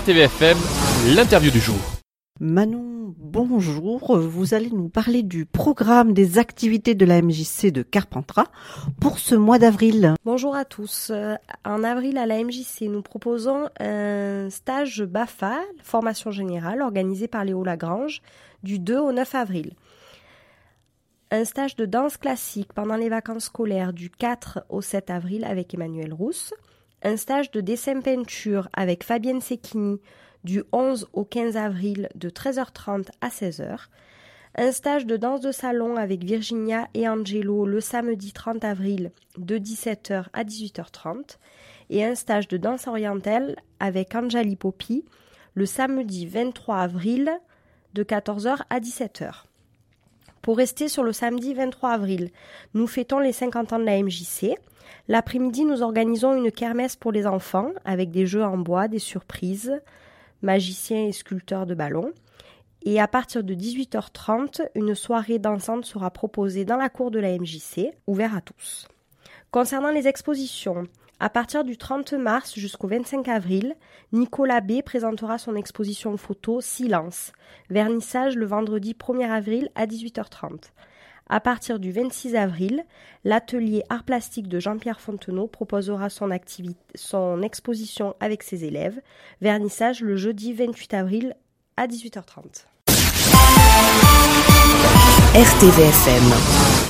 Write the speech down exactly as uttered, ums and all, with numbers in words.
R T V F M, l'interview du jour. Manon, bonjour. Vous allez nous parler du programme des activités de la M J C de Carpentras pour ce mois d'avril. Bonjour à tous. En avril, à la M J C, nous proposons un stage B A F A, formation générale, organisé par Léo Lagrange, du deux au neuf avril. Un stage de danse classique pendant les vacances scolaires du quatre au sept avril avec Emmanuel Rousse. Un stage de dessin-peinture avec Fabienne Secchini du onze au quinze avril de treize heures trente à seize heures. Un stage de danse de salon avec Virginia et Angelo le samedi trente avril de dix-sept heures à dix-huit heures trente. Et un stage de danse orientale avec Anjali Popi le samedi vingt-trois avril de quatorze heures à dix-sept heures. Pour rester sur le samedi vingt-trois avril, nous fêtons les cinquante ans de la M J C. L'après-midi, nous organisons une kermesse pour les enfants avec des jeux en bois, des surprises, magiciens et sculpteurs de ballons. Et à partir de dix-huit heures trente, une soirée dansante sera proposée dans la cour de la M J C, ouverte à tous. Concernant les expositions, à partir du trente mars jusqu'au vingt-cinq avril, Nicolas B présentera son exposition photo Silence, vernissage le vendredi premier avril à dix-huit heures trente. À partir du vingt-six avril, l'atelier art plastique de Jean-Pierre Fontenot proposera son, activité, son exposition avec ses élèves, vernissage le jeudi vingt-huit avril à dix-huit heures trente. R T V F M